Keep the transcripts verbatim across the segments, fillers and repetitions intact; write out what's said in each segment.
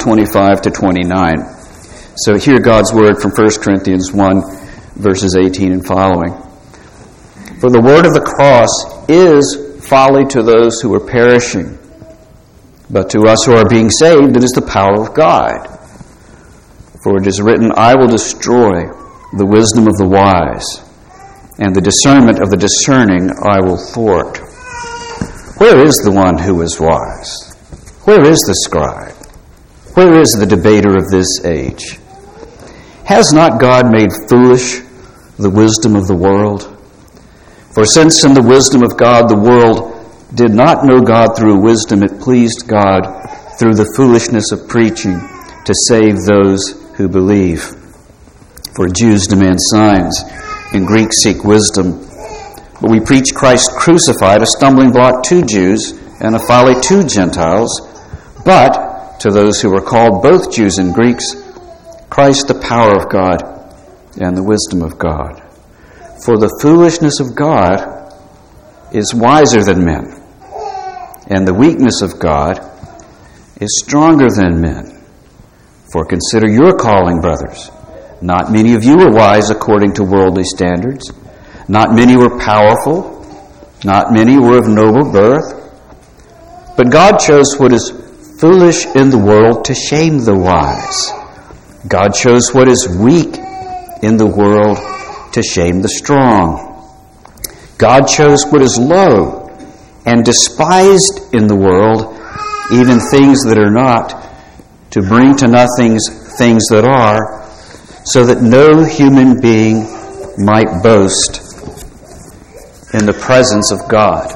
twenty-five to twenty-nine. So hear God's word from First Corinthians one, verses eighteen and following. For the word of the cross is folly to those who are perishing, but to us who are being saved it is the power of God. For it is written, I will destroy the wisdom of the wise, and the discernment of the discerning I will thwart. Where is the one who is wise? Where is the scribe? Where is the debater of this age? Has not God made foolish the wisdom of the world? For since in the wisdom of God the world did not know God through wisdom, it pleased God through the foolishness of preaching to save those who believe. For Jews demand signs, and Greeks seek wisdom. But we preach Christ crucified, a stumbling block to Jews and a folly to Gentiles. But to those who are called, both Jews and Greeks, Christ the power of God and the wisdom of God. For the foolishness of God is wiser than men, and the weakness of God is stronger than men. For consider your calling, brothers. Not many of you were wise according to worldly standards. Not many were powerful. Not many were of noble birth. But God chose what is foolish in the world to shame the wise. God chose what is weak in the world to shame the strong. God chose what is low and despised in the world, even things that are not, to bring to nothing things that are, so that no human being might boast in the presence of God.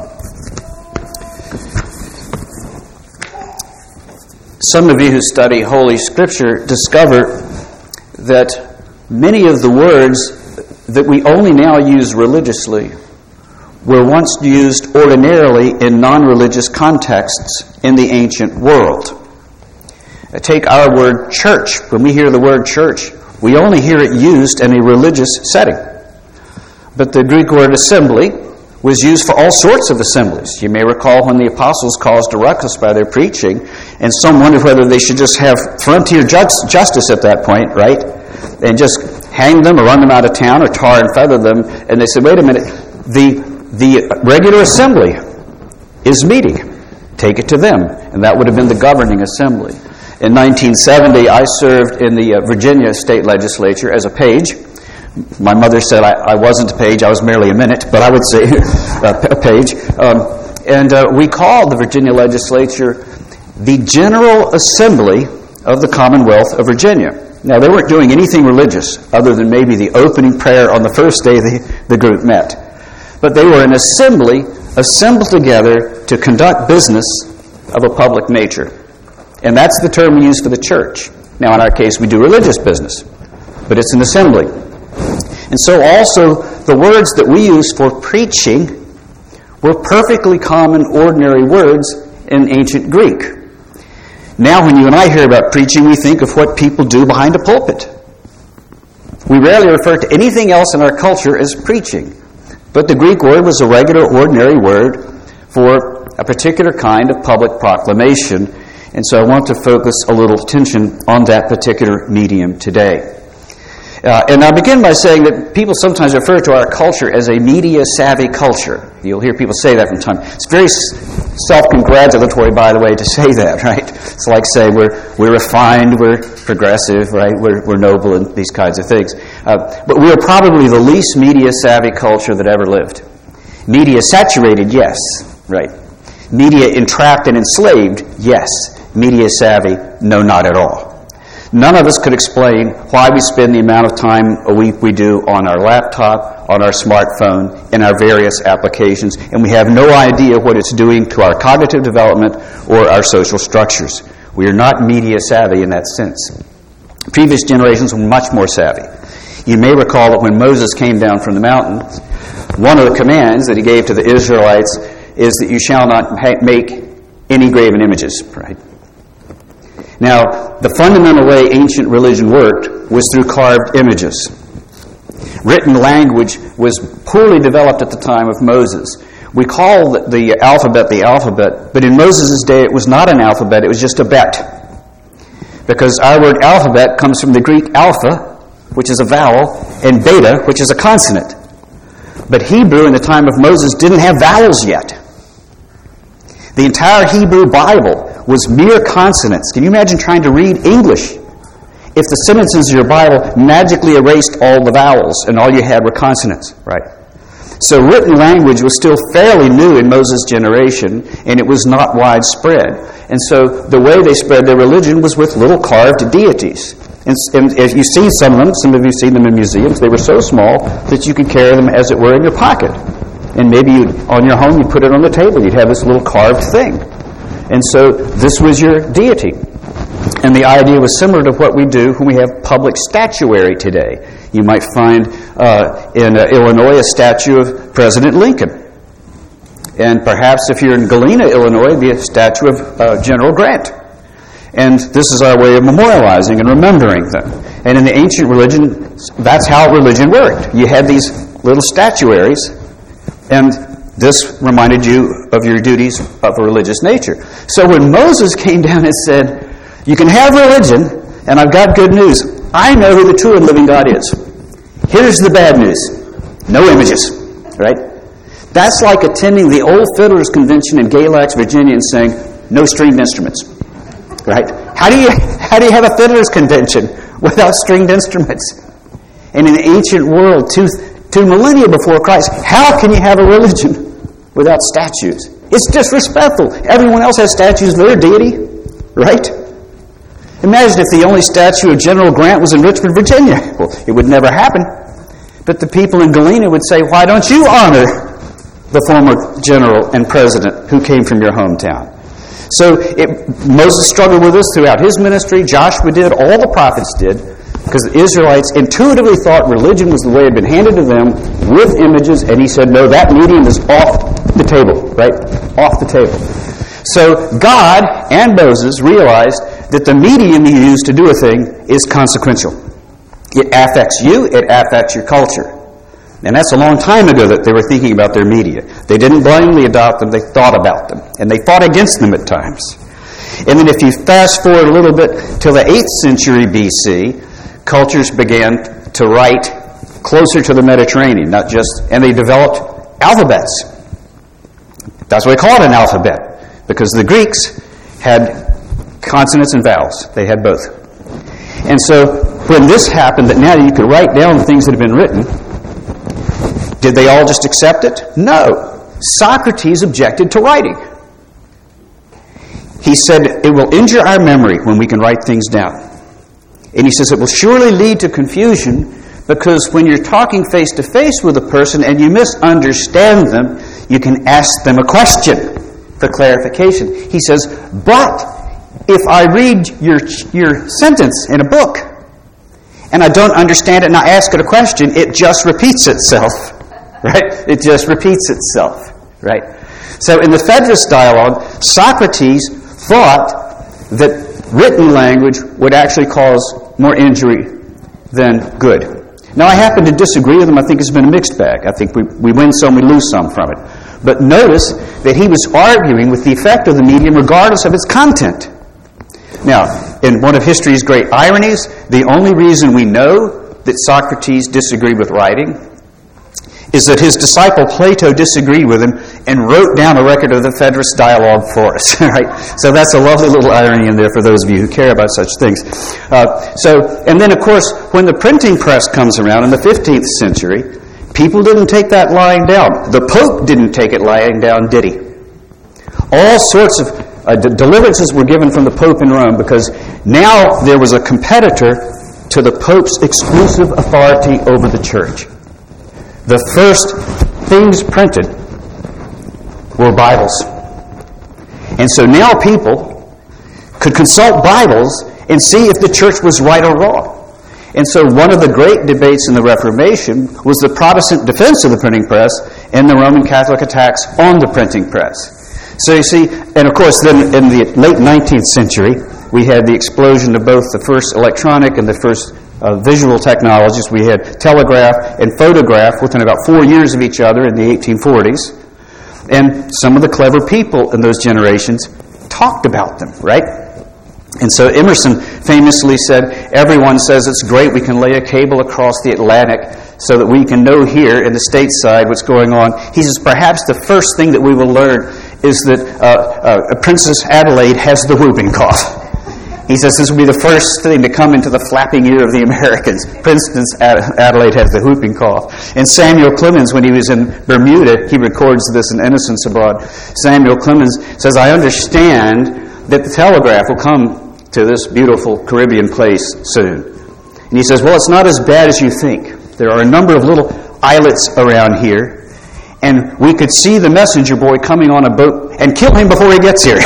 Some of you who study Holy Scripture discover that many of the words that we only now use religiously were once used ordinarily in non-religious contexts in the ancient world. Take our word church. When we hear the word church, we only hear it used in a religious setting. But the Greek word assembly was used for all sorts of assemblies. You may recall when the apostles caused a ruckus by their preaching, and some wondered whether they should just have frontier justice at that point, right? And just hang them or run them out of town or tar and feather them. And they said, wait a minute, the, the regular assembly is meeting. Take it to them. And that would have been the governing assembly. In nineteen seventy, I served in the uh, Virginia state legislature as a page. My mother said I, I wasn't a page, I was merely a minute, but I would say a page. Um, and uh, we called the Virginia legislature the General Assembly of the Commonwealth of Virginia. Now, they weren't doing anything religious other than maybe the opening prayer on the first day the, the group met. But they were an assembly assembled together to conduct business of a public nature. And that's the term we use for the church. Now, in our case, we do religious business, but it's an assembly. And so also, the words that we use for preaching were perfectly common, ordinary words in ancient Greek. Now, when you and I hear about preaching, we think of what people do behind a pulpit. We rarely refer to anything else in our culture as preaching. But the Greek word was a regular, ordinary word for a particular kind of public proclamation. And so I want to focus a little attention on that particular medium today. Uh, and I'll begin by saying that people sometimes refer to our culture as a media-savvy culture. You'll hear people say that from time. It's very self-congratulatory, by the way, to say that, right? It's like say we're we're refined, we're progressive, right? We're we're noble, and these kinds of things. Uh, but we're probably the least media-savvy culture that ever lived. Media-saturated, yes, right? Media entrapped and enslaved, yes. Media-savvy, no, not at all. None of us could explain why we spend the amount of time a week we do on our laptop, on our smartphone, in our various applications, and we have no idea what it's doing to our cognitive development or our social structures. We are not media savvy in that sense. Previous generations were much more savvy. You may recall that when Moses came down from the mountain, one of the commands that he gave to the Israelites is that you shall not make any graven images, right? Now, the fundamental way ancient religion worked was through carved images. Written language was poorly developed at the time of Moses. We call the alphabet the alphabet, but in Moses' day it was not an alphabet, it was just a bet. because our word alphabet comes from the Greek alpha, which is a vowel, and beta, which is a consonant. But Hebrew in the time of Moses didn't have vowels yet. The entire Hebrew Bible was mere consonants. Can you imagine trying to read English if the sentences of your Bible magically erased all the vowels and all you had were consonants, right? So written language was still fairly new in Moses' generation, and it was not widespread. And so the way they spread their religion was with little carved deities. And, and if you've seen some of them, some of you have seen them in museums, they were so small that you could carry them, as it were, in your pocket. And maybe you'd, on your home, you'd put it on the table. You'd have this little carved thing. And so this was your deity. And the idea was similar to what we do when we have public statuary today. You might find uh, in uh, Illinois a statue of President Lincoln. And perhaps if you're in Galena, Illinois, it'd be a statue of uh, General Grant. And this is our way of memorializing and remembering them. And in the ancient religion, that's how religion worked. You had these little statuaries, and this reminded you of your duties of a religious nature. So when Moses came down and said, you can have religion, and I've got good news. I know who the true and living God is. Here's the bad news. No images, right? That's like attending the Old Fiddlers Convention in Galax, Virginia, and saying, no stringed instruments, right? How do you how do you have a fiddlers convention without stringed instruments? And in the ancient world, two, two millennia before Christ, how can you have a religion without statues? It's disrespectful. Everyone else has statues of their deity, right? Imagine if the only statue of General Grant was in Richmond, Virginia. Well, it would never happen. But the people in Galena would say, why don't you honor the former general and president who came from your hometown? So it, Moses struggled with this throughout his ministry. Joshua did. All the prophets did. Because the Israelites intuitively thought religion was the way it had been handed to them with images. And he said, no, that medium is off the table, right? Off the table. So God and Moses realized that the medium you use to do a thing is consequential. It affects you, it affects your culture. And that's a long time ago that they were thinking about their media. They didn't blindly adopt them, they thought about them. And they fought against them at times. And then if you fast forward a little bit till the eighth century B C, cultures began to write closer to the Mediterranean, not just, and they developed alphabets. That's why they call it an alphabet, because the Greeks had consonants and vowels. They had both. And so when this happened, that now you could write down things that had been written, did they all just accept it? No. Socrates objected to writing. He said, it will injure our memory when we can write things down. And he says it will surely lead to confusion, because when you're talking face to face with a person and you misunderstand them, you can ask them a question for clarification. He says, but if I read your your sentence in a book and I don't understand it and I ask it a question, it just repeats itself, right? It just repeats itself, right? So in the Phaedrus dialogue, Socrates thought that written language would actually cause more injury than good. Now, I happen to disagree with him. I think it's been a mixed bag. I think we, we win some, we lose some from it. But notice that he was arguing with the effect of the medium regardless of its content. Now, in one of history's great ironies, the only reason we know that Socrates disagreed with writing is that his disciple Plato disagreed with him and wrote down a record of the Phaedrus dialogue for us. Right? So that's a lovely little irony in there for those of you who care about such things. Uh, so, and then, of course, when the printing press comes around in the fifteenth century, people didn't take that lying down. The Pope didn't take it lying down, did he? All sorts of uh, de- deliverances were given from the Pope in Rome, because now there was a competitor to the Pope's exclusive authority over the church. The first things printed were Bibles. And so now people could consult Bibles and see if the church was right or wrong. And so one of the great debates in the Reformation was the Protestant defense of the printing press and the Roman Catholic attacks on the printing press. So you see, and of course then in the late nineteenth century, we had the explosion of both the first electronic and the first uh, visual technologies. We had telegraph and photograph within about four years of each other in the eighteen forties. And some of the clever people in those generations talked about them, right? And so Emerson famously said, everyone says it's great we can lay a cable across the Atlantic so that we can know here in the stateside what's going on. He says, perhaps the first thing that we will learn is that uh, uh, Princess Adelaide has the whooping cough. He says this will be the first thing to come into the flapping ear of the Americans. Princess Adelaide has the whooping cough. And Samuel Clemens, when he was in Bermuda, he records this in Innocents Abroad. Samuel Clemens says, I understand that the telegraph will come to this beautiful Caribbean place soon. And he says, well, it's not as bad as you think. There are a number of little islets around here, and we could see the messenger boy coming on a boat and kill him before he gets here.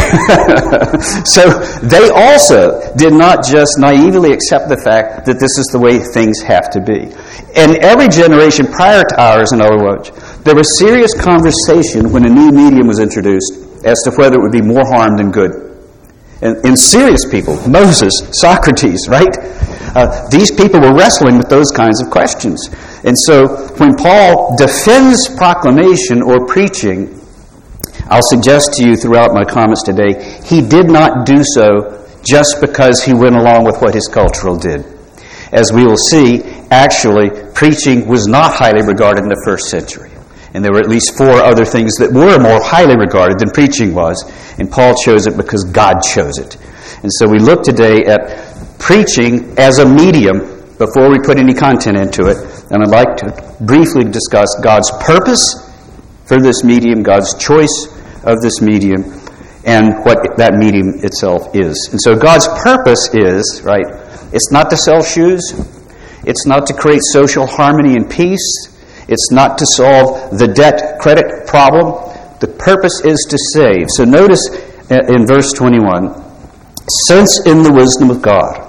So they also did not just naively accept the fact that this is the way things have to be. In every generation prior to ours, in other words, there was serious conversation when a new medium was introduced as to whether it would be more harm than good. And, and serious people, Moses, Socrates, right? Uh, these people were wrestling with those kinds of questions. And so when Paul defends proclamation or preaching, I'll suggest to you throughout my comments today, he did not do so just because he went along with what his cultural did. As we will see, actually, preaching was not highly regarded in the first century. And there were at least four other things that were more highly regarded than preaching was. And Paul chose it because God chose it. And so we look today at preaching as a medium before we put any content into it. And I'd like to briefly discuss God's purpose for this medium, God's choice of this medium, and what that medium itself is. And so God's purpose is, right, it's not to sell shoes. It's not to create social harmony and peace. It's not to solve the debt-credit problem. The purpose is to save. So notice in verse twenty-one, since in the wisdom of God,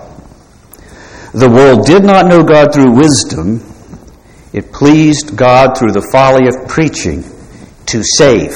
the world did not know God through wisdom, it pleased God through the folly of preaching to save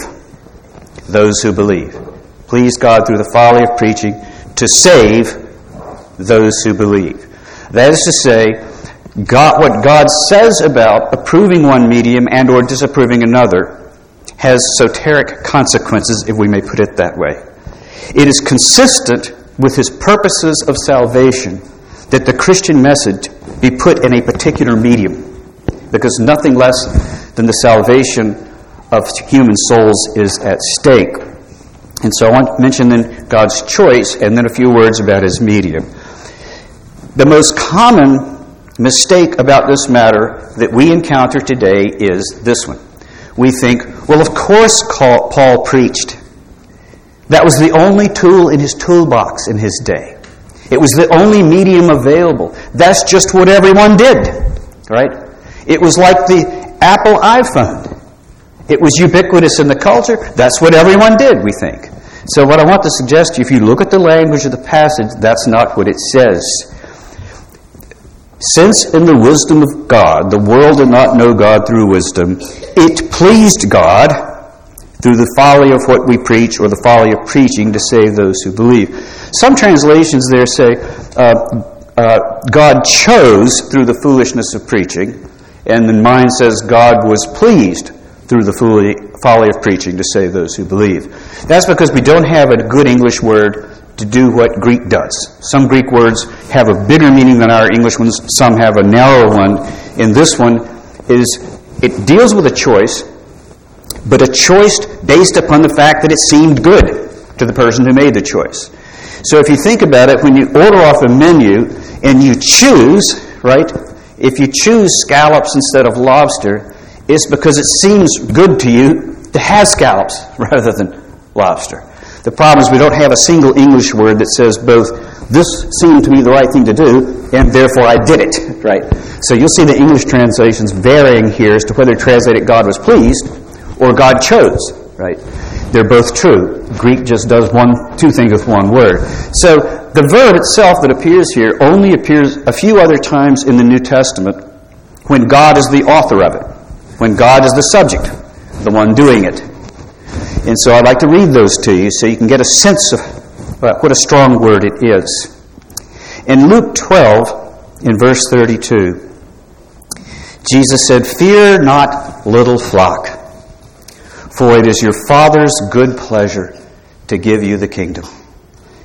those who believe. Pleased God through the folly of preaching to save those who believe. That is to say, God, what God says about approving one medium and or disapproving another has soteric consequences, if we may put it that way. It is consistent with his purposes of salvation that the Christian message be put in a particular medium, because nothing less than the salvation of human souls is at stake. And so I want to mention then God's choice and then a few words about his medium. The most common mistake about this matter that we encounter today is this one. We think, well, of course Paul preached. That was the only tool in his toolbox in his day. It was the only medium available. That's just what everyone did, right? It was like the Apple iPhone. It was ubiquitous in the culture. That's what everyone did, we think. So what I want to suggest to you, if you look at the language of the passage, that's not what it says. Since in the wisdom of God, the world did not know God through wisdom, it pleased God through the folly of what we preach, or the folly of preaching, to save those who believe. Some translations there say, uh, uh, God chose through the foolishness of preaching, and then mine says God was pleased through the folly of preaching to save those who believe. That's because we don't have a good English word to do what Greek does. Some Greek words have a bigger meaning than our English ones. Some have a narrower one. And this one is, it deals with a choice, but a choice based upon the fact that it seemed good to the person who made the choice. So if you think about it, when you order off a menu and you choose, right, if you choose scallops instead of lobster, it's because it seems good to you to have scallops rather than lobster. The problem is we don't have a single English word that says both, this seemed to me the right thing to do, and therefore I did it, right? So you'll see the English translations varying here as to whether translated God was pleased or God chose, right? They're both true. Greek just does one, two things with one word. So the verb itself that appears here only appears a few other times in the New Testament when God is the author of it, when God is the subject, the one doing it. And so I'd like to read those to you so you can get a sense of what a strong word it is. In Luke twelve, in verse thirty-two, Jesus said, "Fear not, little flock, for it is your Father's good pleasure to give you the kingdom."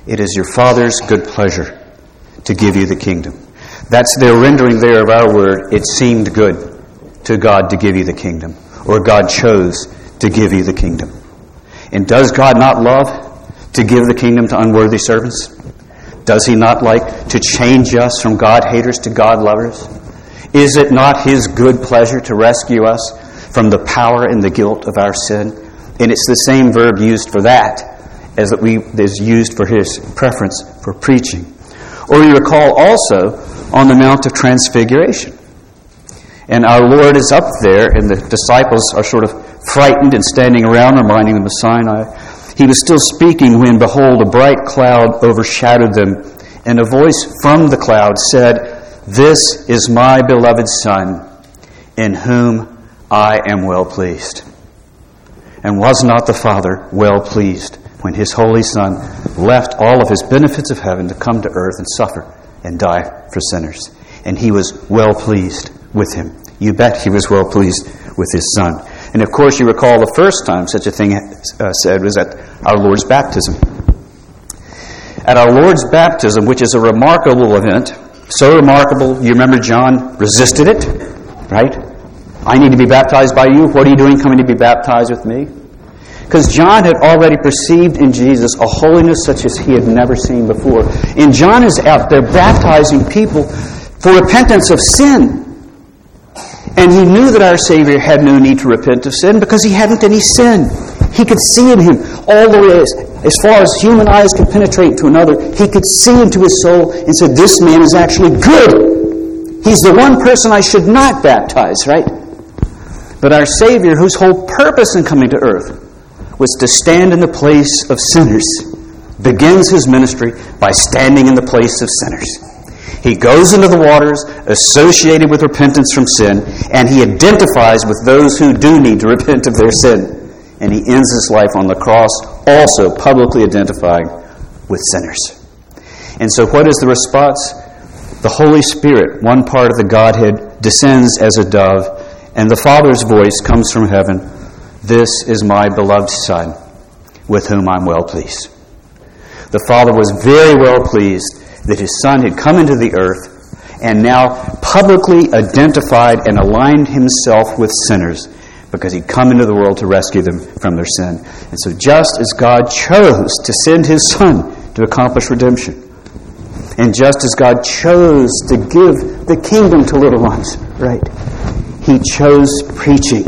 It is your Father's good pleasure to give you the kingdom. That's their rendering there of our word. It seemed good to God to give you the kingdom, or God chose to give you the kingdom. And does God not love to give the kingdom to unworthy servants? Does He not like to change us from God-haters to God-lovers? Is it not His good pleasure to rescue us from the power and the guilt of our sin? And it's the same verb used for that as that we is used for His preference for preaching. Or you recall also on the Mount of Transfiguration. And our Lord is up there, and the disciples are sort of frightened and standing around, reminding them of Sinai. He was still speaking when, behold, a bright cloud overshadowed them, and a voice from the cloud said, "This is my beloved Son, in whom I am well pleased." And was not the Father well pleased when His Holy Son left all of His benefits of heaven to come to earth and suffer and die for sinners? And He was well pleased with Him. You bet He was well pleased with His Son. And of course, you recall the first time such a thing uh, said was at our Lord's baptism. At our Lord's baptism, which is a remarkable event, so remarkable, you remember John resisted it, right? I need to be baptized by you. What are you doing coming to be baptized with me? Because John had already perceived in Jesus a holiness such as he had never seen before. And John is out there baptizing people for repentance of sin. And he knew that our Savior had no need to repent of sin because He hadn't any sin. He could see in Him all the way, as, as far as human eyes could penetrate to another. He could see into his soul and said, this man is actually good. He's the one person I should not baptize, right? But our Savior, whose whole purpose in coming to earth was to stand in the place of sinners, begins His ministry by standing in the place of sinners. He goes into the waters associated with repentance from sin, and He identifies with those who do need to repent of their sin. And He ends His life on the cross, also publicly identifying with sinners. And so what is the response? The Holy Spirit, one part of the Godhead, descends as a dove, and the Father's voice comes from heaven, "This is my beloved Son, with whom I'm well pleased." The Father was very well pleased that His Son had come into the earth and now publicly identified and aligned Himself with sinners because He'd come into the world to rescue them from their sin. And so just as God chose to send His Son to accomplish redemption, and just as God chose to give the kingdom to little ones, right, He chose preaching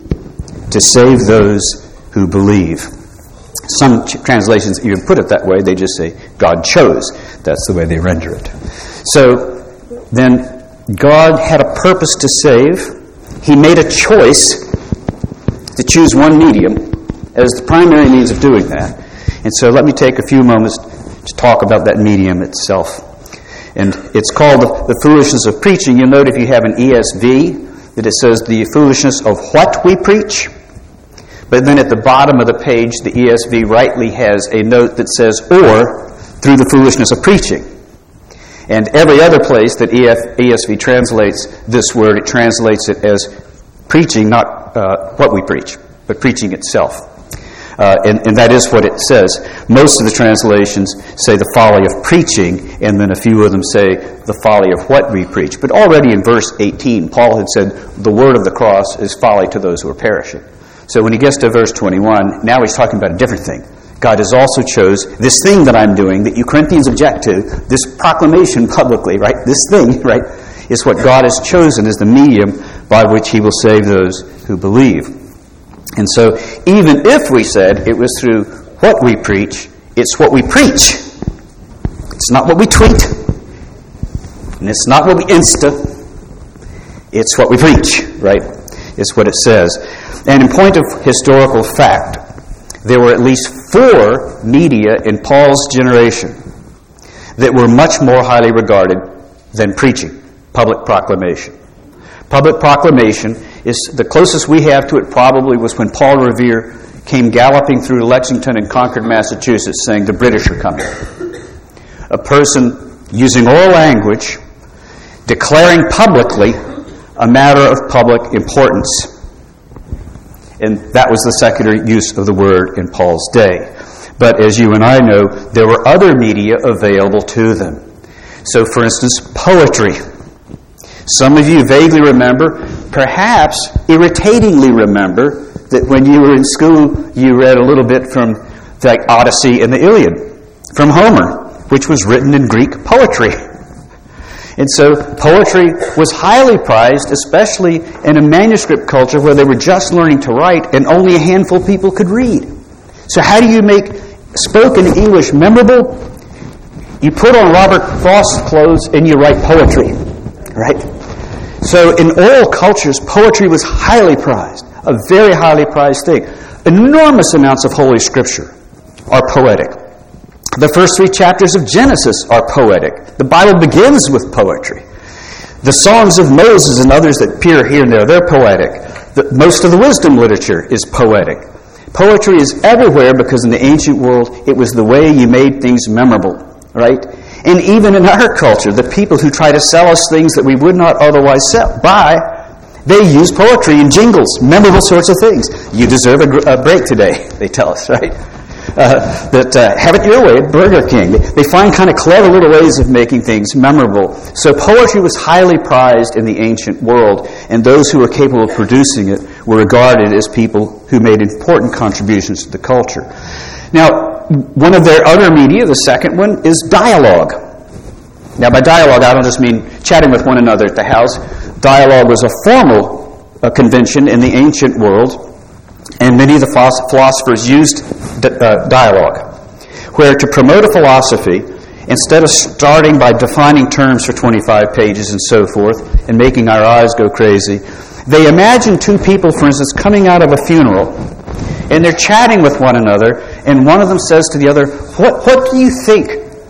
to save those who believe. Some translations even put it that way. They just say, God chose. That's the way they render it. So, then, God had a purpose to save. He made a choice to choose one medium as the primary means of doing that. And so let me take a few moments to talk about that medium itself. And it's called the foolishness of preaching. You'll note if you have an E S V that it says the foolishness of what we preach. But then at the bottom of the page, the E S V rightly has a note that says, or through the foolishness of preaching. And every other place that E S V translates this word, it translates it as preaching, not uh, what we preach, but preaching itself. Uh, and, and that is what it says. Most of the translations say the folly of preaching, and then a few of them say the folly of what we preach. But already in verse eighteen, Paul had said the word of the cross is folly to those who are perishing. So when he gets to verse twenty-one, now he's talking about a different thing. God has also chose this thing that I'm doing that you Corinthians object to, this proclamation publicly, right? This thing, right, is what God has chosen as the medium by which He will save those who believe. And so even if we said it was through what we preach, it's what we preach. It's not what we tweet. And it's not what we Insta. It's what we preach, right? It's what it says. And in point of historical fact, there were at least four media in Paul's generation that were much more highly regarded than preaching, public proclamation. Public proclamation is the closest we have to it probably was when Paul Revere came galloping through Lexington and Concord, Massachusetts, saying the British are coming. A person using oral language, declaring publicly a matter of public importance. And that was the secular use of the word in Paul's day. But as you and I know, there were other media available to them. So, for instance, poetry. Some of you vaguely remember, perhaps irritatingly remember, that when you were in school, you read a little bit from the Odyssey and the Iliad, from Homer, which was written in Greek poetry. And so poetry was highly prized, especially in a manuscript culture where they were just learning to write and only a handful of people could read. So how do you make spoken English memorable? You put on Robert Frost clothes and you write poetry, right? So in oral cultures, poetry was highly prized, a very highly prized thing. Enormous amounts of Holy Scripture are poetic. The first three chapters of Genesis are poetic. The Bible begins with poetry. The songs of Moses and others that appear here and there, they're poetic. The, most of the wisdom literature is poetic. Poetry is everywhere because in the ancient world, it was the way you made things memorable, right? And even in our culture, the people who try to sell us things that we would not otherwise sell, buy, they use poetry and jingles, memorable sorts of things. You deserve a, gr- a break today, they tell us, right? Uh, that uh, have it your way at Burger King. They, they find kind of clever little ways of making things memorable. So poetry was highly prized in the ancient world, and those who were capable of producing it were regarded as people who made important contributions to the culture. Now, one of their other media, the second one, is dialogue. Now, by dialogue, I don't just mean chatting with one another at the house. Dialogue was a formal uh, convention in the ancient world, and many of the philosophers used uh, dialogue, where to promote a philosophy, instead of starting by defining terms for twenty-five pages and so forth, and making our eyes go crazy, they imagine two people, for instance, coming out of a funeral, and they're chatting with one another, and one of them says to the other, what, what do you think?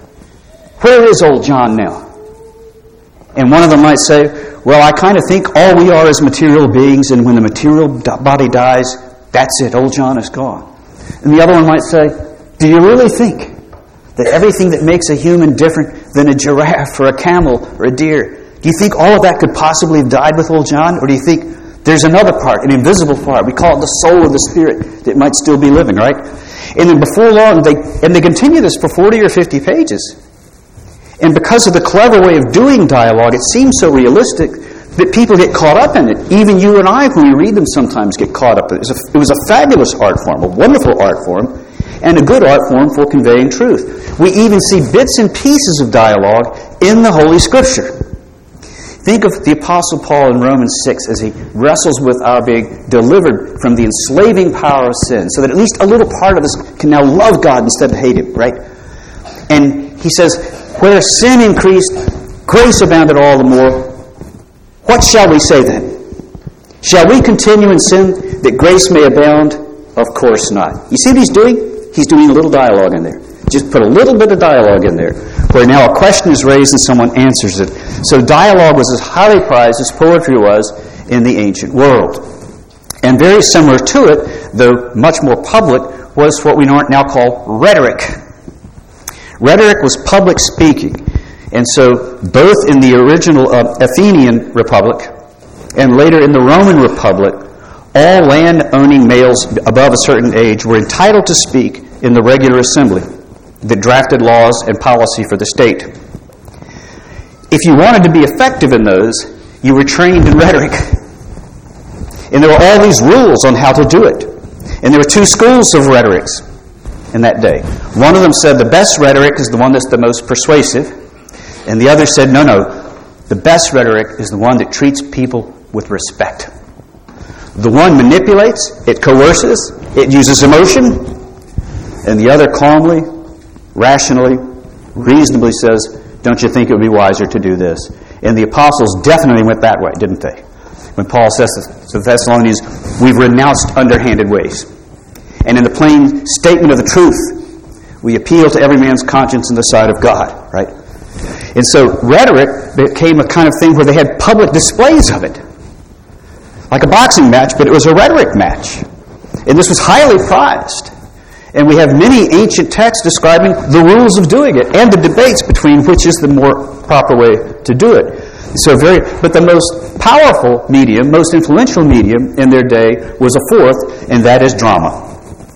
Where is old John now? And one of them might say, well, I kind of think all we are is material beings, and when the material body dies, that's it, old John is gone. And the other one might say, do you really think that everything that makes a human different than a giraffe or a camel or a deer, do you think all of that could possibly have died with old John? Or do you think there's another part, an invisible part, we call it the soul or the spirit, that might still be living, right? And then before long, they and they continue this for forty or fifty pages. And because of the clever way of doing dialogue, it seems so realistic that people get caught up in it. Even you and I, when we read them, sometimes get caught up in it. It was a, it was a fabulous art form, a wonderful art form, and a good art form for conveying truth. We even see bits and pieces of dialogue in the Holy Scripture. Think of the Apostle Paul in Romans six as he wrestles with our being delivered from the enslaving power of sin, so that at least a little part of us can now love God instead of hate Him, right? And he says, where sin increased, grace abounded all the more. What shall we say then? Shall we continue in sin that grace may abound? Of course not. You see what he's doing? He's doing a little dialogue in there. Just put a little bit of dialogue in there, where now a question is raised and someone answers it. So dialogue was as highly prized as poetry was in the ancient world. And very similar to it, though much more public, was what we now call rhetoric. Rhetoric was public speaking. And so both in the original uh, Athenian Republic and later in the Roman Republic, all land-owning males above a certain age were entitled to speak in the regular assembly that drafted laws and policy for the state. If you wanted to be effective in those, you were trained in rhetoric. And there were all these rules on how to do it. And there were two schools of rhetorics in that day. One of them said the best rhetoric is the one that's the most persuasive. And the other said, no, no, the best rhetoric is the one that treats people with respect. The one manipulates, it coerces, it uses emotion, and the other calmly, rationally, reasonably says, don't you think it would be wiser to do this? And the apostles definitely went that way, didn't they? When Paul says to the Thessalonians, we've renounced underhanded ways. And in the plain statement of the truth, we appeal to every man's conscience in the sight of God, right? And so rhetoric became a kind of thing where they had public displays of it. Like a boxing match, but it was a rhetoric match. And this was highly prized. And we have many ancient texts describing the rules of doing it and the debates between which is the more proper way to do it. So very, but the most powerful medium, most influential medium in their day was a fourth, and that is drama.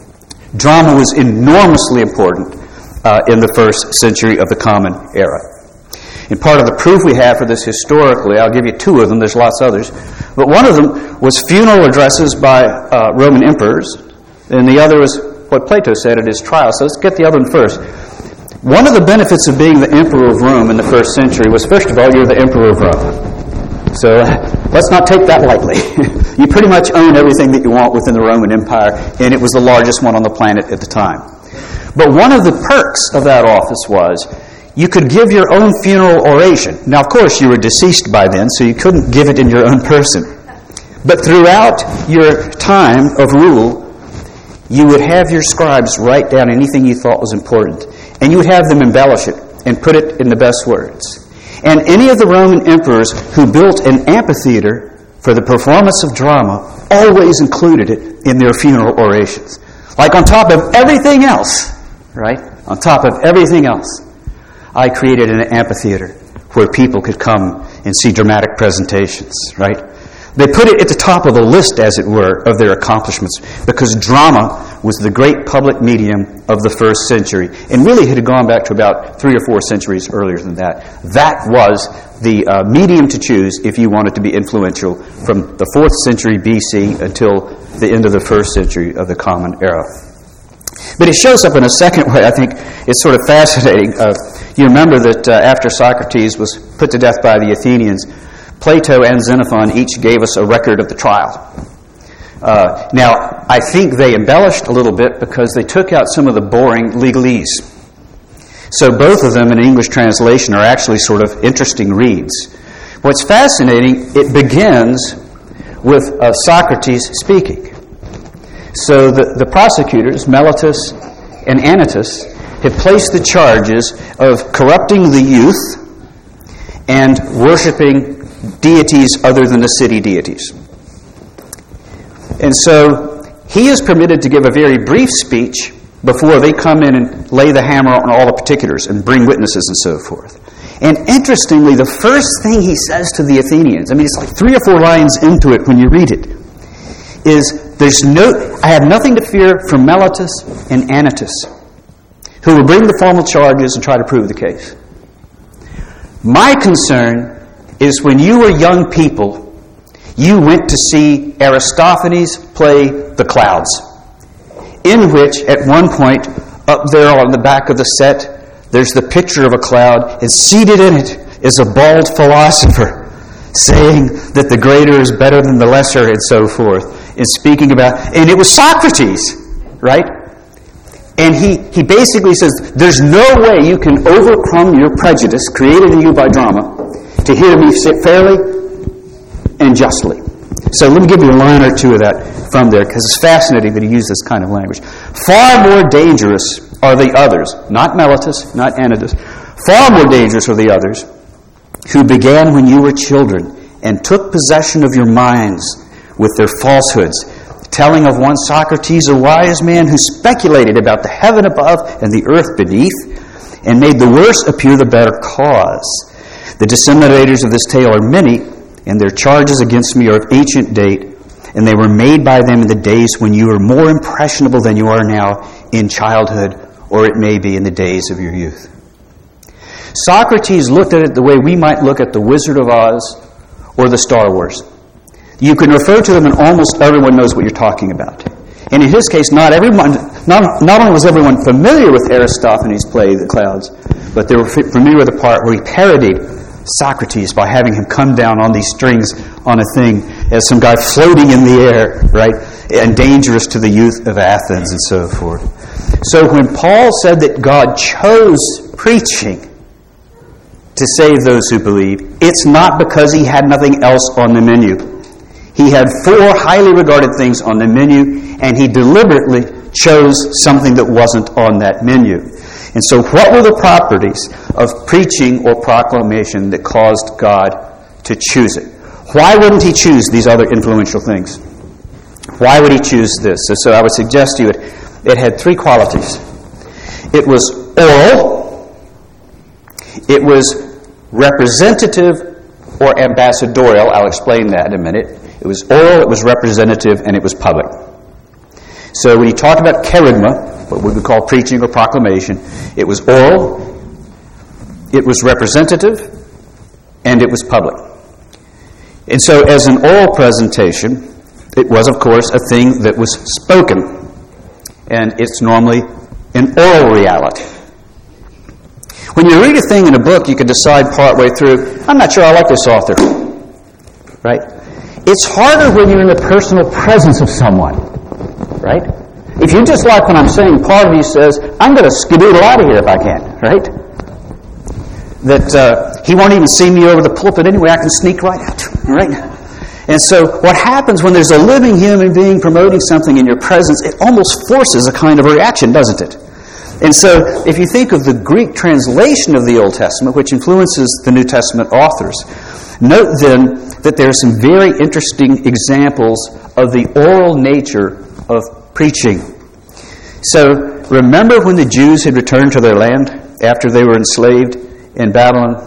Drama was enormously important uh, in the first century of the Common Era. And part of the proof we have for this historically, I'll give you two of them, there's lots of others, but one of them was funeral addresses by uh, Roman emperors, and the other was what Plato said at his trial. So let's get the other one first. One of the benefits of being the emperor of Rome in the first century was, first of all, you're the emperor of Rome. So let's not take that lightly. You pretty much own everything that you want within the Roman Empire, and it was the largest one on the planet at the time. But one of the perks of that office was you could give your own funeral oration. Now, of course, you were deceased by then, so you couldn't give it in your own person. But throughout your time of rule, you would have your scribes write down anything you thought was important, and you would have them embellish it and put it in the best words. And any of the Roman emperors who built an amphitheater for the performance of drama always included it in their funeral orations. Like on top of everything else, right? On top of everything else, I created an amphitheater where people could come and see dramatic presentations, right? They put it at the top of the list, as it were, of their accomplishments, because drama was the great public medium of the first century, and really had gone back to about three or four centuries earlier than that. That was the uh, medium to choose if you wanted to be influential from the fourth century B C until the end of the first century of the Common Era. But it shows up in a second way. I think it's sort of fascinating. Uh, you remember that uh, after Socrates was put to death by the Athenians, Plato and Xenophon each gave us a record of the trial. Uh, now, I think they embellished a little bit because they took out some of the boring legalese. So both of them in English translation are actually sort of interesting reads. What's fascinating, it begins with uh, Socrates speaking. So the, the prosecutors, Meletus and Anytus, have placed the charges of corrupting the youth and worshiping deities other than the city deities. And so he is permitted to give a very brief speech before they come in and lay the hammer on all the particulars and bring witnesses and so forth. And interestingly, the first thing he says to the Athenians, I mean, it's like three or four lines into it when you read it, is there's no, I have nothing to fear from Meletus and Anytus, who will bring the formal charges and try to prove the case. My concern is when you were young people, you went to see Aristophanes play The Clouds, in which, at one point, up there on the back of the set, there's the picture of a cloud, and seated in it is a bald philosopher saying that the greater is better than the lesser, and so forth, and speaking about, and it was Socrates, right? And he, he basically says, there's no way you can overcome your prejudice created in you by drama to hear me sit fairly and justly. So let me give you a line or two of that from there, because it's fascinating that he used this kind of language. Far more dangerous are the others, not Meletus, not Anytus, far more dangerous are the others who began when you were children and took possession of your minds with their falsehoods, telling of one Socrates, a wise man who speculated about the heaven above and the earth beneath, and made the worse appear the better cause. The disseminators of this tale are many, and their charges against me are of ancient date, and they were made by them in the days when you were more impressionable than you are now in childhood, or it may be in the days of your youth. Socrates looked at it the way we might look at the Wizard of Oz or the Star Wars. You can refer to them and almost everyone knows what you're talking about. And in his case, not everyone, not, not only was everyone familiar with Aristophanes' play, The Clouds, but they were familiar with the part where he parodied Socrates by having him come down on these strings on a thing as some guy floating in the air, right, and dangerous to the youth of Athens and so forth. So when Paul said that God chose preaching to save those who believe, it's not because he had nothing else on the menu. He had four highly regarded things on the menu, and he deliberately chose something that wasn't on that menu. And so what were the properties of preaching or proclamation that caused God to choose it? Why wouldn't he choose these other influential things? Why would he choose this? So, so I would suggest to you it, it had three qualities. It was oral, it was representative or ambassadorial. I'll explain that in a minute. It was oral, it was representative, and it was public. So when you talk about kerygma, what we would call preaching or proclamation, it was oral, it was representative, and it was public. And so as an oral presentation, it was, of course, a thing that was spoken. And it's normally an oral reality. When you read a thing in a book, you can decide partway through, I'm not sure I like this author. Right? It's harder when you're in the personal presence of someone. Right? If you just like what I'm saying, part of you says, I'm going to skedoodle out of here if I can. Right? That uh, he won't even see me over the pulpit anyway, I can sneak right out. Right? And so what happens when there's a living human being promoting something in your presence, it almost forces a kind of a reaction, doesn't it? And so if you think of the Greek translation of the Old Testament, which influences the New Testament authors, note then that there are some very interesting examples of the oral nature of preaching. So remember when the Jews had returned to their land after they were enslaved in Babylon?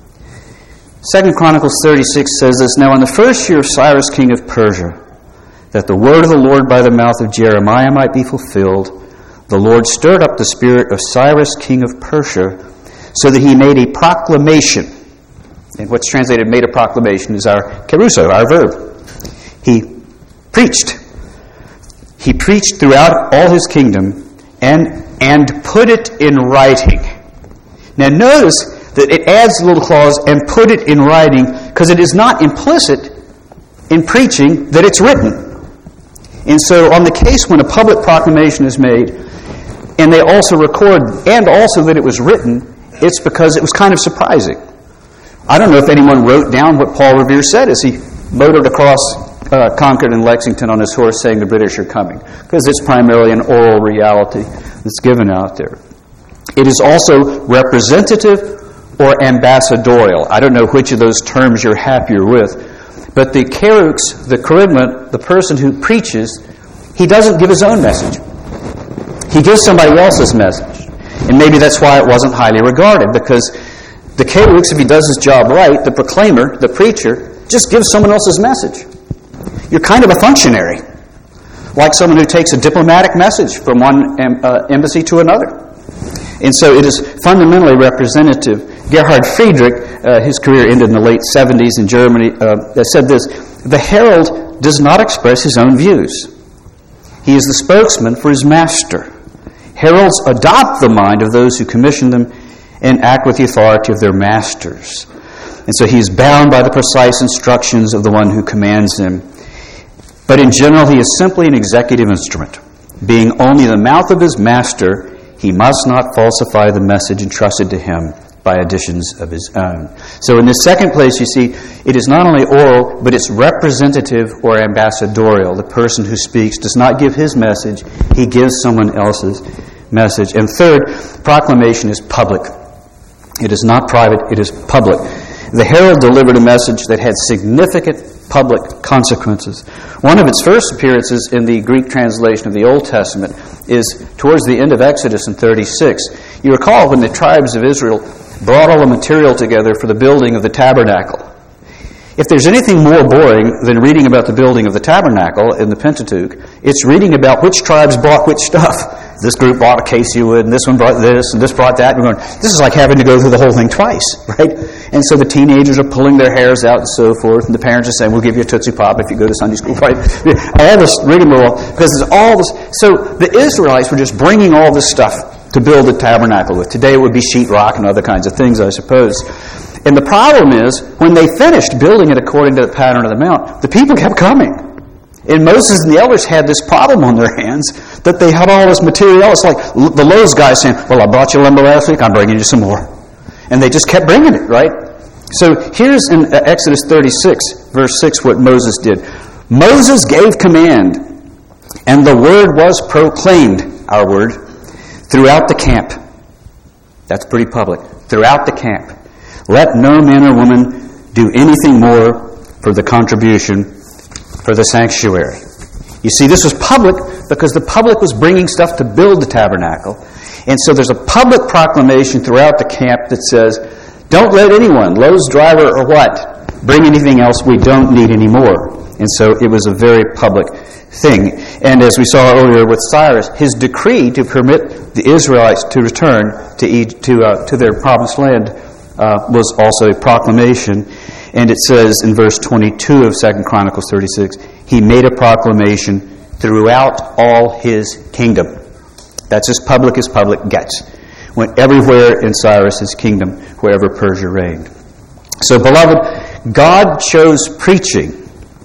Second Chronicles thirty-six says this, Now in the first year of Cyrus king of Persia, that the word of the Lord by the mouth of Jeremiah might be fulfilled, the Lord stirred up the spirit of Cyrus king of Persia, so that he made a proclamation. And what's translated made a proclamation is our keruso, our verb. He preached. He preached throughout all his kingdom and, and put it in writing. Now notice that it adds a little clause, and put it in writing, because it is not implicit in preaching that it's written. And so on the case when a public proclamation is made, and they also record, and also that it was written, it's because it was kind of surprising. I don't know if anyone wrote down what Paul Revere said as he motored across uh, Concord and Lexington on his horse saying the British are coming, because it's primarily an oral reality that's given out there. It is also representative or ambassadorial. I don't know which of those terms you're happier with. But the kerux, the kerygma, the person who preaches, he doesn't give his own message. He gives somebody else's message. And maybe that's why it wasn't highly regarded, because the kerux, if he does his job right, the proclaimer, the preacher, just gives someone else's message. You're kind of a functionary, like someone who takes a diplomatic message from one uh, embassy to another. And so it is fundamentally representative. Gerhard Friedrich, uh, his career ended in the late seventies in Germany, uh, said this, the herald does not express his own views. He is the spokesman for his master. Heralds adopt the mind of those who commission them and act with the authority of their masters. And so he is bound by the precise instructions of the one who commands him. But in general, he is simply an executive instrument. Being only the mouth of his master, he must not falsify the message entrusted to him by additions of his own. So in this second place, you see, it is not only oral, but it's representative or ambassadorial. The person who speaks does not give his message, he gives someone else's message. And third, proclamation is public. It is not private, it is public. The herald delivered a message that had significant public consequences. One of its first appearances in the Greek translation of the Old Testament is towards the end of Exodus in thirty-six. You recall when the tribes of Israel brought all the material together for the building of the tabernacle. If there's anything more boring than reading about the building of the tabernacle in the Pentateuch, it's reading about which tribes brought which stuff. This group brought acacia wood, and this one brought this, and this brought that. And we're going, this is like having to go through the whole thing twice, right? And so the teenagers are pulling their hairs out and so forth, and the parents are saying, we'll give you a Tootsie Pop if you go to Sunday school, right? All this rigmarole, because there's all this. So the Israelites were just bringing all this stuff to build the tabernacle with. Today it would be sheetrock and other kinds of things, I suppose. And the problem is, when they finished building it according to the pattern of the mount, the people kept coming. And Moses and the elders had this problem on their hands, that they had all this material. It's like the Lowe's guy saying, well, I brought you lumber last week, I'm bringing you some more. And they just kept bringing it, right? So here's in Exodus thirty-six, verse six, what Moses did. Moses gave command, and the word was proclaimed, our word, throughout the camp. That's pretty public. Throughout the camp. Let no man or woman do anything more for the contribution for the sanctuary. You see, this was public because the public was bringing stuff to build the tabernacle. And so there's a public proclamation throughout the camp that says, don't let anyone, Lowe's driver or what, bring anything else we don't need anymore. And so it was a very public thing. And as we saw earlier with Cyrus, his decree to permit the Israelites to return to Egypt, to, uh, to their promised land uh, was also a proclamation. And it says in verse twenty-two of Second Chronicles thirty-six, he made a proclamation throughout all his kingdom. That's as public as public gets. Went everywhere in Cyrus's kingdom, wherever Persia reigned. So, beloved, God chose preaching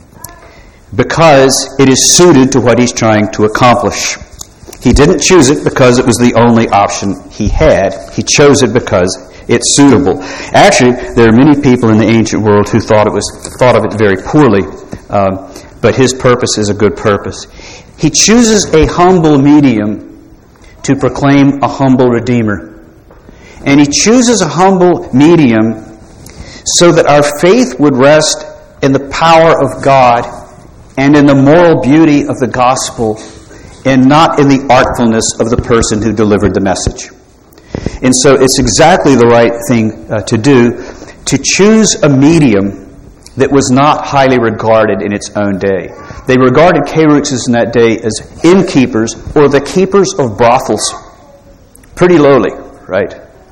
because it is suited to what he's trying to accomplish. He didn't choose it because it was the only option he had. He chose it because it's suitable. Actually, there are many people in the ancient world who thought it was thought of it very poorly, um, but his purpose is a good purpose. He chooses a humble medium to proclaim a humble Redeemer. And he chooses a humble medium so that our faith would rest in the power of God and in the moral beauty of the gospel, and not in the artfulness of the person who delivered the message. And so it's exactly the right thing uh, to do, to choose a medium that was not highly regarded in its own day. They regarded K-Ruxes in that day as innkeepers or the keepers of brothels. Pretty lowly, right?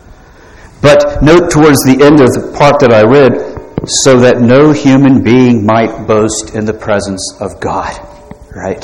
But note towards the end of the part that I read, so that no human being might boast in the presence of God, right?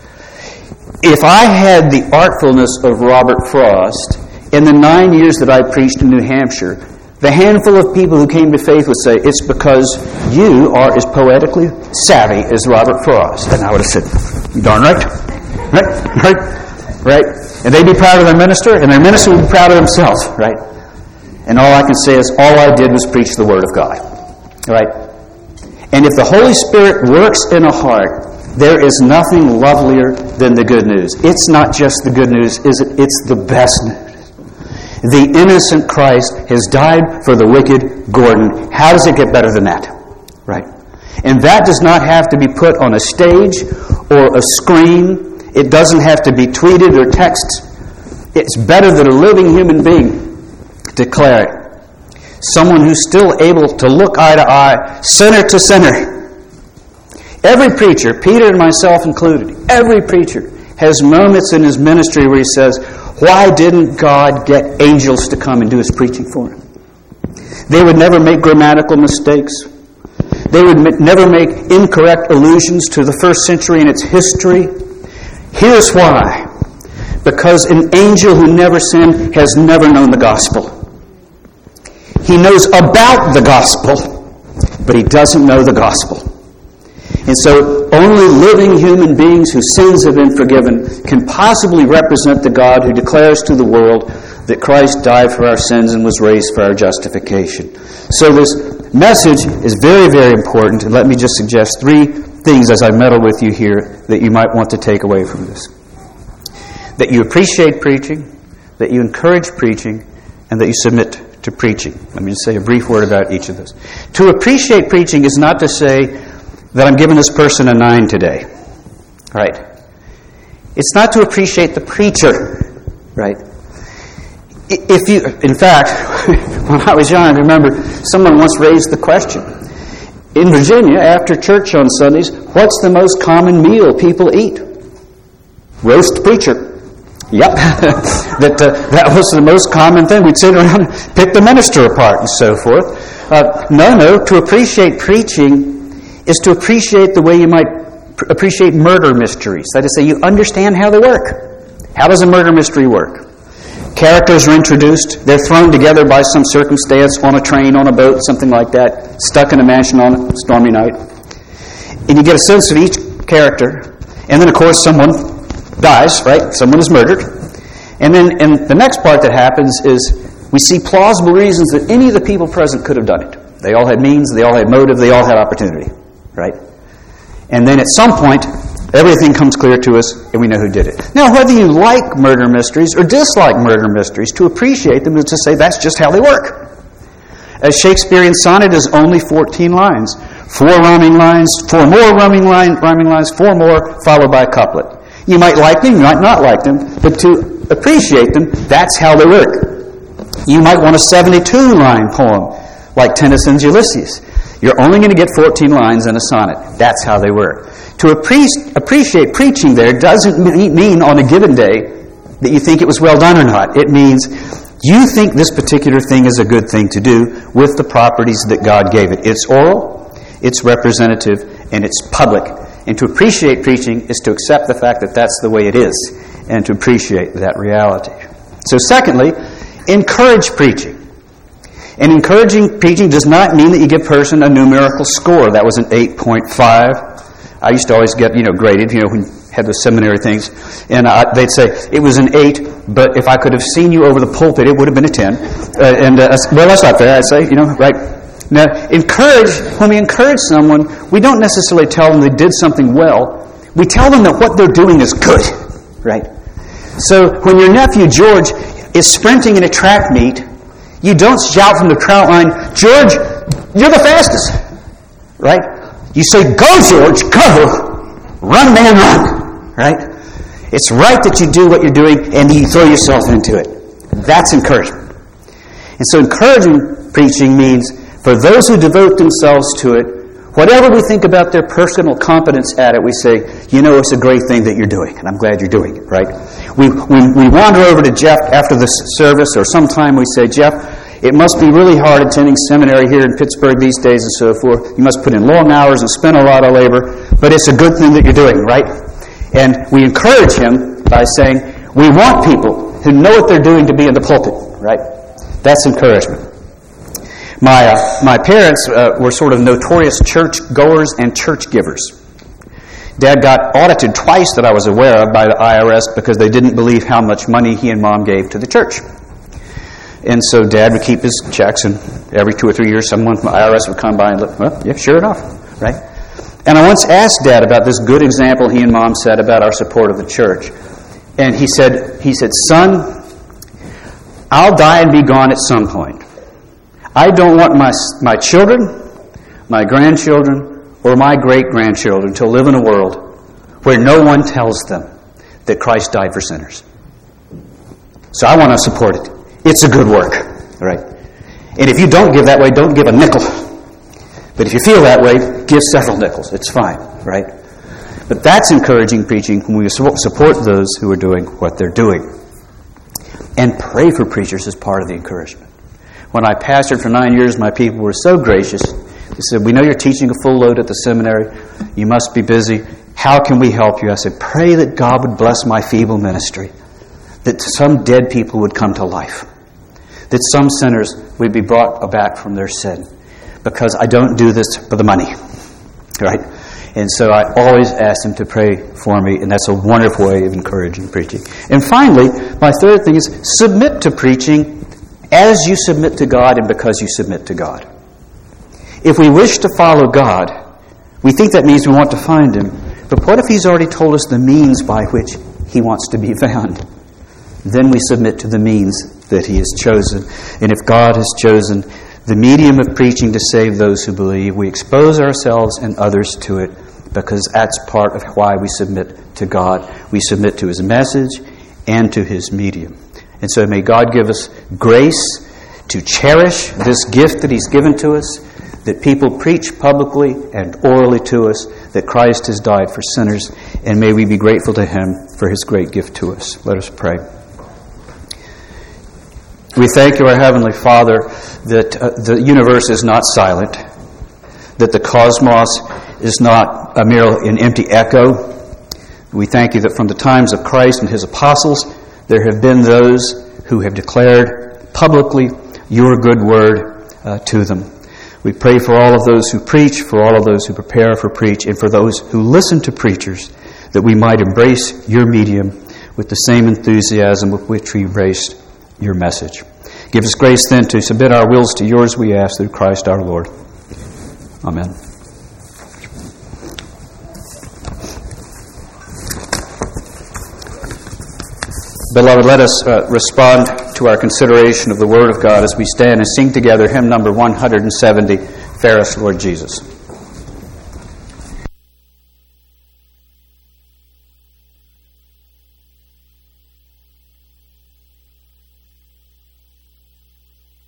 If I had the artfulness of Robert Frost in the nine years that I preached in New Hampshire, the handful of people who came to faith would say, it's because you are as poetically savvy as Robert Frost. And I would have said, you darn right. Right? Right? Right? And they'd be proud of their minister, and their minister would be proud of himself. Right? And all I can say is, all I did was preach the Word of God. Right? And if the Holy Spirit works in a heart, there is nothing lovelier than the good news. It's not just the good news, is it? It's the best news. The innocent Christ has died for the wicked Gordon. How does it get better than that? Right? And that does not have to be put on a stage or a screen. It doesn't have to be tweeted or texted. It's better than a living human being declare it. Someone who's still able to look eye to eye, sinner to sinner. Every preacher, Peter and myself included, every preacher has moments in his ministry where he says, why didn't God get angels to come and do his preaching for him? They would never make grammatical mistakes. They would never make incorrect allusions to the first century and its history. Here's why. Because an angel who never sinned has never known the gospel. He knows about the gospel, but he doesn't know the gospel. And so only living human beings whose sins have been forgiven can possibly represent the God who declares to the world that Christ died for our sins and was raised for our justification. So this message is very, very important. And let me just suggest three things as I meddle with you here that you might want to take away from this. That you appreciate preaching, that you encourage preaching, and that you submit to preaching. Let me just say a brief word about each of those. To appreciate preaching is not to say that I'm giving this person a nine today. Right? It's not to appreciate the preacher. Right? If you, in fact, when I was young, I remember someone once raised the question. In Virginia, after church on Sundays, what's the most common meal people eat? Roast preacher. Yep. that uh, that was the most common thing. We'd sit around and pick the minister apart and so forth. Uh, no, no. To appreciate preaching is to appreciate the way you might pr- appreciate murder mysteries. That is to say, you understand how they work. How does a murder mystery work? Characters are introduced. They're thrown together by some circumstance on a train, on a boat, something like that, stuck in a mansion on a stormy night. And you get a sense of each character. And then, of course, someone dies, right? Someone is murdered. And then and the next part that happens is we see plausible reasons that any of the people present could have done it. They all had means, they all had motive, they all had opportunity, right? And then at some point, everything comes clear to us and we know who did it. Now, whether you like murder mysteries or dislike murder mysteries, to appreciate them is to say that's just how they work. A Shakespearean sonnet is only fourteen lines. Four rhyming lines, four more rhyming, line, rhyming lines, four more, followed by a couplet. You might like them, you might not like them, but to appreciate them, that's how they work. You might want a seventy-two line poem, like Tennyson's Ulysses. You're only going to get fourteen lines in a sonnet. That's how they were. To appre- appreciate preaching there doesn't mean on a given day that you think it was well done or not. It means you think this particular thing is a good thing to do with the properties that God gave it. It's oral, it's representative, and it's public. And to appreciate preaching is to accept the fact that that's the way it is, and to appreciate that reality. So secondly, encourage preaching. And encouraging preaching does not mean that you give a person a numerical score. That was an eight point five. I used to always get, you know, graded, you know, when had the seminary things, and I, they'd say it was an eight, but if I could have seen you over the pulpit, it would have been a ten. Uh, and uh, well, that's not fair. I'd say, you know, right? Now, encourage. When we encourage someone, we don't necessarily tell them they did something well. We tell them that what they're doing is good, right? So when your nephew George is sprinting in a track meet, you don't shout from the trout line, "George, you're the fastest," right? You say, "Go, George, go! Run, man, run!" Right? It's right that you do what you're doing and you throw yourself into it. That's encouragement. And so encouraging preaching means for those who devote themselves to it, whatever we think about their personal competence at it, we say, you know, it's a great thing that you're doing, and I'm glad you're doing it, right? We, when we wander over to Jeff after the service, or sometime we say, "Jeff, it must be really hard attending seminary here in Pittsburgh these days and so forth. You must put in long hours and spend a lot of labor, but it's a good thing that you're doing," right? And we encourage him by saying, we want people who know what they're doing to be in the pulpit, right? That's encouragement. My uh, my parents uh, were sort of notorious church goers and church givers. Dad got audited twice that I was aware of by the I R S because they didn't believe how much money he and Mom gave to the church. And so Dad would keep his checks, and every two or three years someone from the I R S would come by and look, well, yeah, sure enough, right? And I once asked Dad about this good example he and Mom set about our support of the church. And he said, he said, "Son, I'll die and be gone at some point. I don't want my my children, my grandchildren, or my great-grandchildren to live in a world where no one tells them that Christ died for sinners. So I want to support it. It's a good work, right? And if you don't give that way, don't give a nickel. But if you feel that way, give several nickels. It's fine, right? But that's encouraging preaching when we support those who are doing what they're doing. And pray for preachers as part of the encouragement. When I pastored for nine years, my people were so gracious. They said, "We know you're teaching a full load at the seminary. You must be busy. How can we help you?" I said, "Pray that God would bless my feeble ministry, that some dead people would come to life, that some sinners would be brought back from their sin, because I don't do this for the money," right? And so I always ask them to pray for me, and that's a wonderful way of encouraging preaching. And finally, my third thing is submit to preaching as you submit to God and because you submit to God. If we wish to follow God, we think that means we want to find Him. But what if He's already told us the means by which He wants to be found? Then we submit to the means that He has chosen. And if God has chosen the medium of preaching to save those who believe, we expose ourselves and others to it, because that's part of why we submit to God. We submit to His message and to His medium. And so may God give us grace to cherish this gift that He's given to us, that people preach publicly and orally to us that Christ has died for sinners, and may we be grateful to Him for His great gift to us. Let us pray. We thank you, our Heavenly Father, that uh, the universe is not silent, that the cosmos is not a mere an empty echo. We thank you that from the times of Christ and His apostles, there have been those who have declared publicly your good word uh, to them. We pray for all of those who preach, for all of those who prepare for preach, and for those who listen to preachers, that we might embrace your medium with the same enthusiasm with which we embraced your message. Give us grace then to submit our wills to yours, we ask, through Christ our Lord. Amen. Beloved, let us uh, respond to our consideration of the Word of God as we stand and sing together hymn number one hundred seventy, Fairest Lord Jesus.